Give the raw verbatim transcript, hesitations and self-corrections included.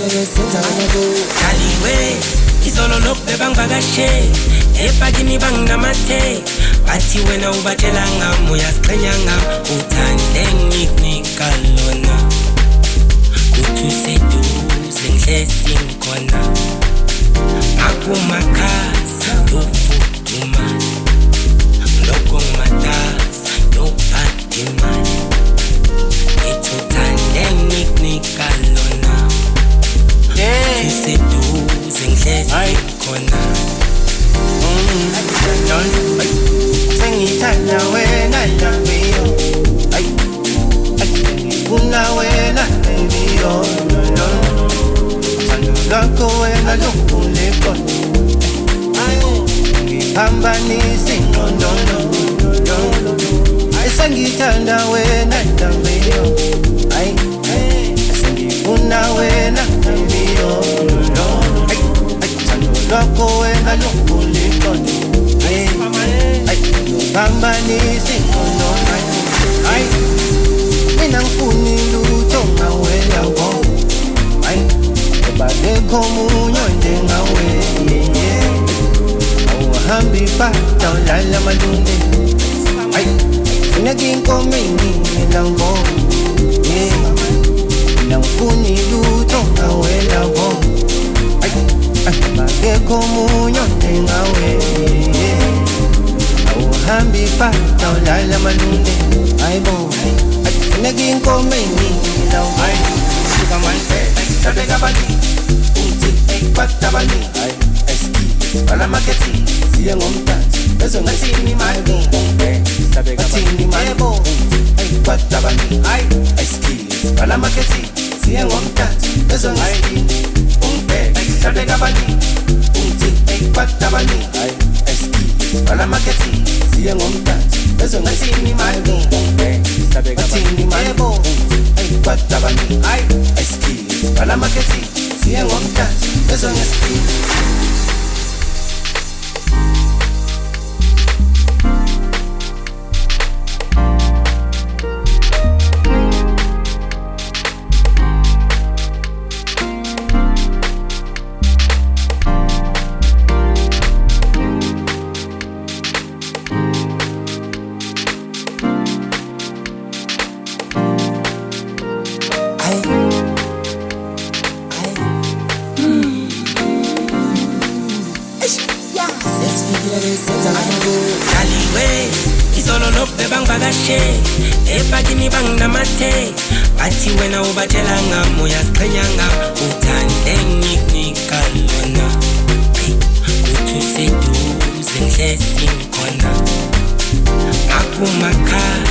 Kaliwe izolo lokube bangivakashe ebhakini banginamate bathi wena ubatshela ngami uyasiqhenya ngami uthande ngikunika lona uthi useduze ngihlezi ngikhona akumakhasi yofuduma lokho ngimatasa yophatha imali ithutande ngikunika lona useduze ngihlezi ngikhona sengithanda wena Dlamini ay ngifuna wena baby oh no thando lakho wena lukhuleko ngiphambanise ingqondo ay sengithanda wena Dlamini ay sengifuna wena baby oh no thando lakho wena lukhuleko ngiphambanise ingqondo ay mina ngifuni lutho ngawe yabo ay ebadekho munyo njengawe awuhambi bada ulala malunde ay funeka inkomo iningi lambo mina ngifuni lutho ngawe yabo ay ebadekho munyo njengawe awuhambi bada ulala malunde ayibo funeka inkomo iningi lambo ay suka manje sabeka bani uthi ekpata bani ay eski bala maketi siye ngomtanzi bese ngathini manje sabeka bani mayebo ekpata bani ay eski bala maketi siye ngomtanzi bese ngathini umbe sabeka bani uthi ekpata bani ay eski bala maketi siye ngomtanzi bese ngathini manje sabeka bani mayebo ekpata bani ay eski bala maketi siye ngomtanzi bese ngathini Kaliwe izolo lokube bangivakashe ebhakini banginamate bathi wena ubatshela ngami uyasiqhenya ngami uthande ngikunika lona uthi useduze ngihlezi ngikhona akumakhasi